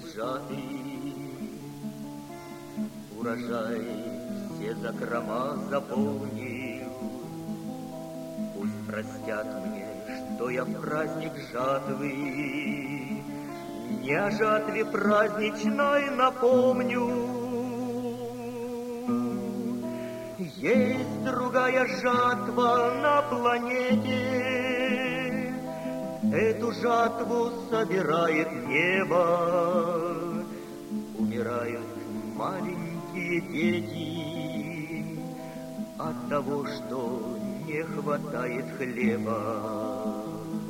сжатый, урожай все закрома заполнил. Пусть простят мне, что я в праздник жатвы не о жатве праздничной напомню. Есть другая жатва на планете, эту жатву собирает небо. Умирают маленькие дети от того, что не хватает хлеба.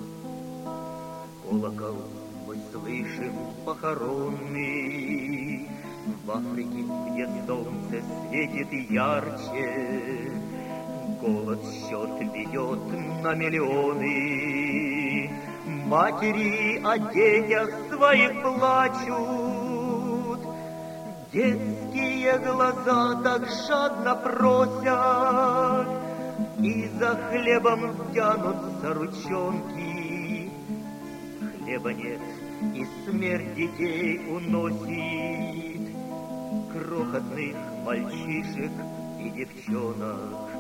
Колокол мы слышим похоронный в Африке, где солнце светит ярче. Голод счет ведет на миллионы. Матери о детях своих плачут. Детские глаза так жадно просят, и за хлебом тянутся ручонки. Хлеба нет, и смерть детей уносит крохотных мальчишек и девчонок.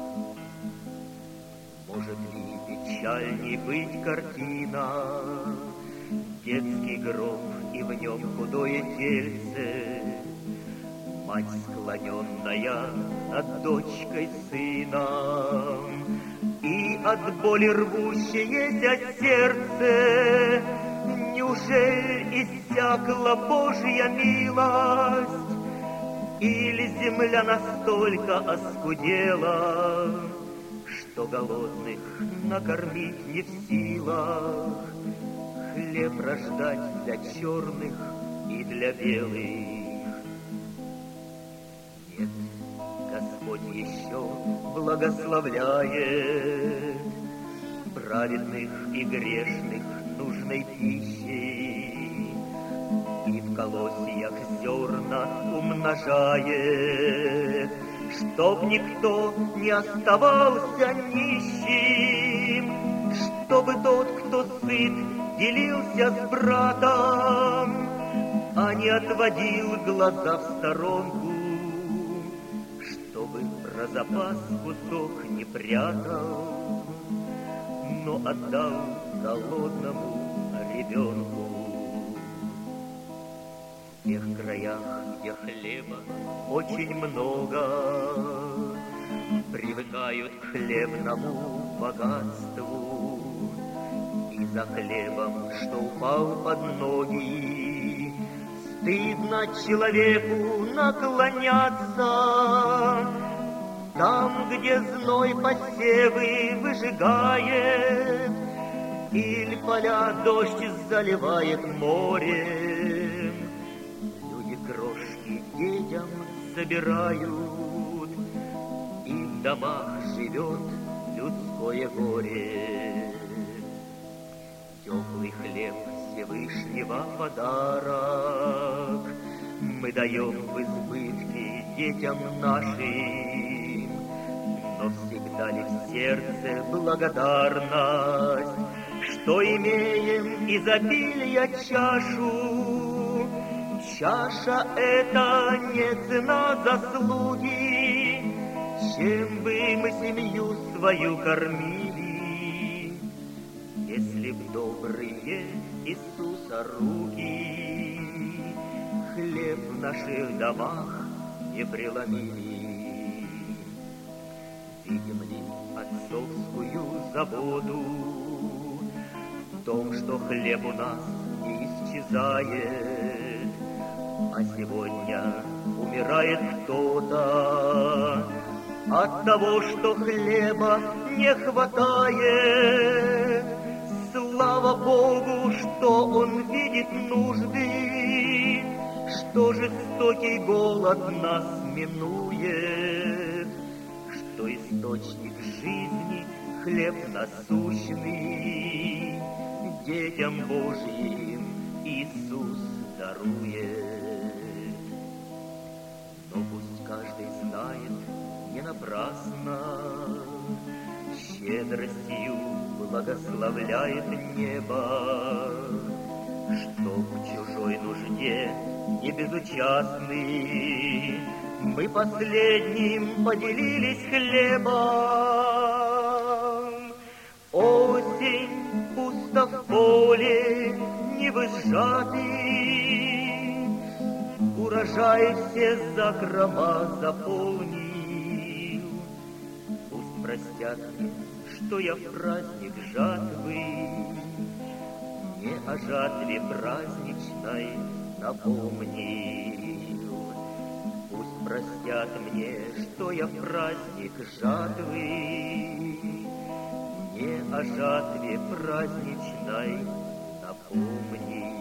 Может ли печальней быть картина? Детский гроб, и в нем худое тельце, мать, склоненная над дочкой сыном, и от боли рвущееся сердце. Неужели иссякла Божья милость, или земля настолько оскудела, что голодных накормить не в силах, хлеб рождать для черных и для белых? Нет, Господь еще благословляет праведных и грешных нужной пищей, и в колосьях зерна умножает, чтоб никто не оставался нищим, чтобы тот, кто сыт, делился с братом, а не отводил глаза в сторонку, чтобы про запас кусок не прятал, но отдал голодному ребенку. В тех краях, где хлеба очень много, привыкают к хлебному богатству, и за хлебом, что упал под ноги, стыдно человеку наклоняться. Там, где зной посевы выжигает, или поля дождь заливает морем, люди крошки детям собирают, и в домах живет людское горе. Теплый хлеб Всевышнего подарок мы даем в избытке детям нашим, но всегда ли в сердце благодарность, что имеем изобилия чашу? Чаша — это не цена заслуги, чем бы мы семью свою кормили, если б добрые Иисуса руки хлеб в наших домах не преломили. Видим ли отцовскую заботу в том, что хлеб у нас не исчезает, а сегодня умирает кто-то от того, что хлеба не хватает. Слава Богу, что Он видит нужды, что жестокий голод нас минует, что источник жизни хлеб насущный детям Божьим Иисус дарует. Но пусть каждый знает не напрасно, щедростью благословляет небо что к чужой нужде не безучастны. Мы последним поделились хлебом. Осень пусто в поле не выжатый, урожай все закрома заполнил. Пусть простят мне, что я в праздник жатвы не о жатве праздничной напомнил. Пусть простят мне, что я в праздник жатвы не о жатве праздничной напомнил.